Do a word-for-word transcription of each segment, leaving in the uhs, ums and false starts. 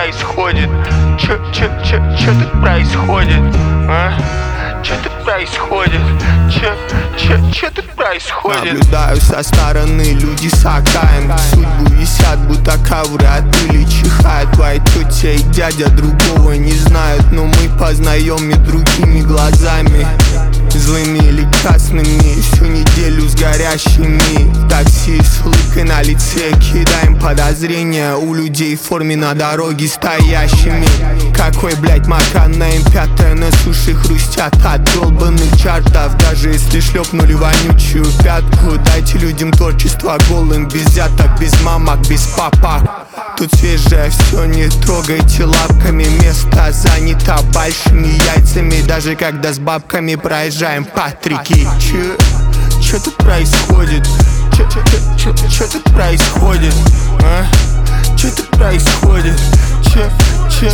происходит? Чё, чё, чё, чё тут происходит? А? Чё тут происходит? Чё, чё, чё тут происходит? Наблюдаю со стороны, люди с окраин судьбу висят, будто ковры от пыли чихают. Твоя тетя и дядя другого не знают, но мы познаем и другими глазами, злыми или красными. Всю неделю с горящими в такси с улыбкой на лице кидаем подозрения у людей в форме на дороге стоящими. Какой, блять, маканейм, пятая на суше хрустят от долбанных чартов. Даже если шлепнули вонючую пятку, дайте людям творчество голым, без взяток, без мамок, без папок. Тут свежее все, не трогайте лапками. Место занято большими яйцами, даже когда с бабками проезжаем Патрики. Чё, чё тут происходит? Чё, чё, чё, чё, чё тут происходит? А? Чё тут происходит? Чё, чё,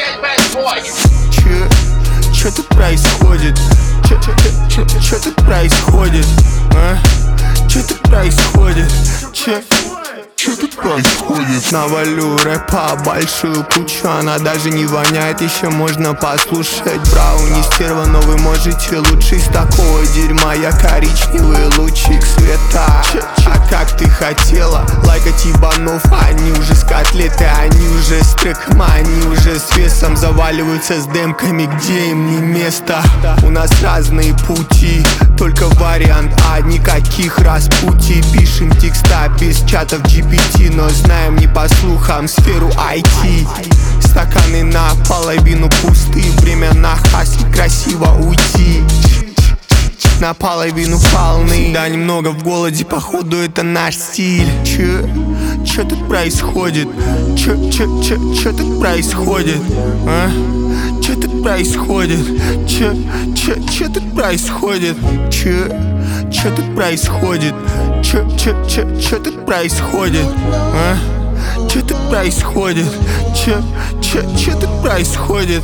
чё, чё тут происходит? Чё, чё, чё, чё, чё тут происходит? А? Чё тут происходит? Чё, чё тут происходит? Навалю рэпа большую кучу, она даже не воняет, еще можно послушать. Брауни стерва, но вы можете лучше. Из такого дерьма я коричневый лучик света. А как ты хотела лайкать ебанов? Они уже с котлеты, они уже с треком, они уже с весом заваливаются с демками, где им не место. У нас разные пути, только вариант А, никаких распутий. Пишем текста без чатов джи пи ти, но знаем не по слухам сферу ай ти. Стаканы наполовину пусты, время на хасле красиво уйти. Наполовину полны, да немного в голоде, походу это наш стиль. Чё, чё тут происходит? Чё, чё, чё, чё тут происходит? А? Чё тут происходит? Чё, чё, чё тут происходит? Чё, чё тут происходит? Чё, чё, чё, чё тут происходит? А? Чё тут происходит? Чё, чё, чё тут происходит?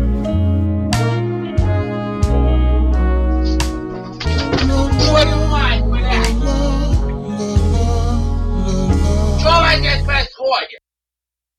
Твою мать, блядь! Что здесь происходит?